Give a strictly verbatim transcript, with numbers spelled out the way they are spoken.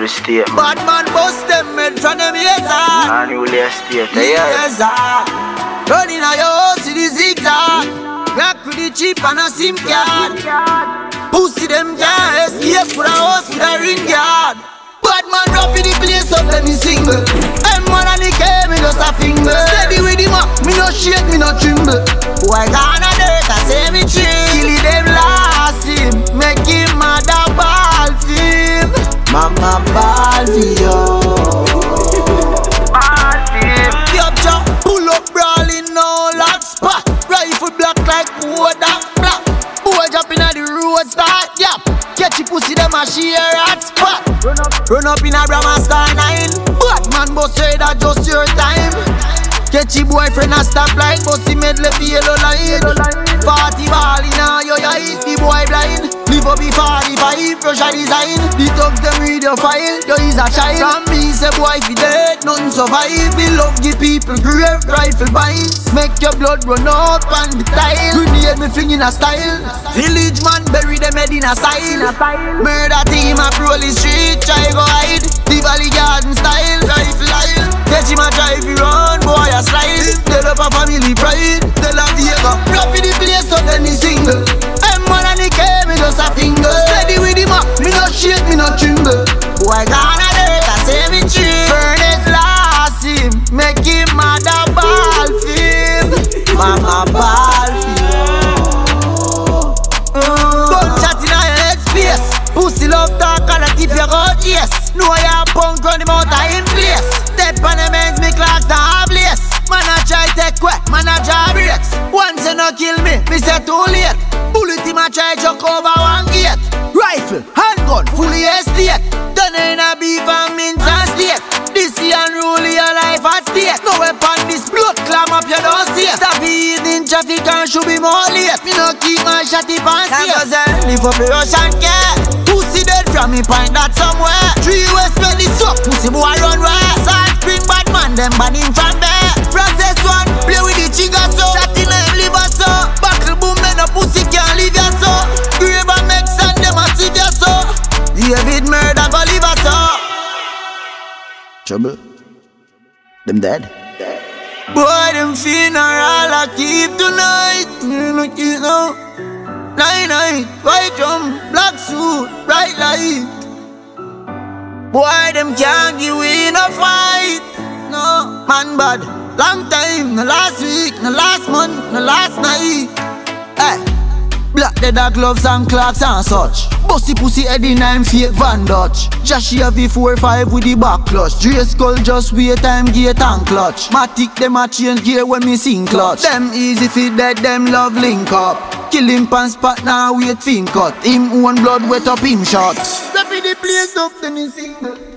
estate. Bad man bust them made from them yes sir. And you estate, yeah. Yes sir. Running a your house to the zigzag. Black with the cheap and a SIM card. Pussy them can't escape for a house with a ring guard. Bad man rap in the place up let me single. M man and the K me just a finger. Steady with him up, me no shake, me no tremble. Why gonna dirt I say me chill. Kill them last him, make him mad a ball film. Mama ball for you. Ball film. Yup chop, pull up brawling no lock spot. Rifle black like wood that black. Boy jump in at the road start, yap. Catch your pussy them a share hot spot. Run up, run up in a Brahma Star nine. Bad man boss say that just your time. Catch your boyfriend a stop like bossy medley for yellow line. Party ball in a yo yo hit the boy blind. Live up the forty-five, Russia design. The thugs them read your file, yo is a child. From me say boy fi dead, nothing survive. We love the people, grave rifle binds. Make your blood run up on the tile. Grenade me fling in a style. Village man bury them head in a style. Murder team a roll the street, try go hide. The Valley Garden style, rifle aisle. Catch him a drive you run, boy a slide. Tell up a family pride, tell a Diego. Rap in the place so then he single. M one and the K me just a finger. Steady with him up, me no shake, me no tremble. Boy gonna dirt I say me chill. Furnace last him, make him mad a ball film. Mama ball film. Gunshot in a head space. Pussy love talk and I keep your God yes. Know ya punk run him out of him place. Step on the men's me clocks down half lace. Man a try take quick, man a draw breaks. Once you no kill me, me say too late. Bullet him a try chuck over one gate. Rifle, handgun, fully estate. Done in a beef and mince and steak. This year unruly your life at stake. No weapon, this blood clam up your don't see. Stop eating traffic and should be more late. Me no keep my shotty pants here. Cause I live up the Russian care. Pussy dead from me point that somewhere. Three west belly suck, pussy boy run west. Salt spring bad man, them ban him from there. Process one, play with the trigger so. Shot in a liver so. Buckle boom, then a pussy can't leave ya so. Grave and make sand, them a see ya so. David murder go leave us so. Trouble? Them dead? Boy, them funeral I keep tonight. You know, keep now. Nine night, white drum, black suit, bright light. Boy, them can't give we no fight. No, man bad. Long time, no last week, no last month, no last night. Hey, black leather gloves and clocks and such. Bossy pussy head in I'm fake Van Dutch. Joshy V four five with the back clutch. Dre skull just wait time gate and clutch. Matic them a change gear when me sing clutch. Them easy fit dead, them love link up. Kill him pan spot now wait fin cut. Him own blood wet up him shot. Rapid the place up then he sing.